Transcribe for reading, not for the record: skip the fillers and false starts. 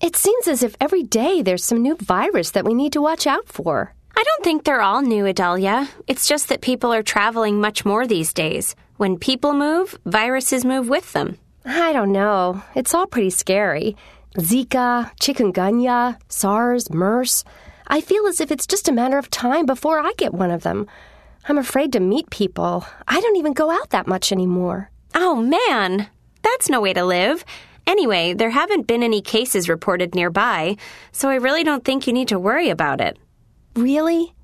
It seems as if every day there's some new virus that we need to watch out for. I don't think they're all new, Adelia. It's just that people are traveling much more these days. When people move, viruses move with them. I don't know. It's all pretty scary. Zika, chikungunya, SARS, MERS. I feel as if it's just a matter of time before I get one of them. I'm afraid to meet people. I don't even go out that much anymore. Oh, man. That's no way to live. Anyway, there haven't been any cases reported nearby, so I really don't think you need to worry about it. Really?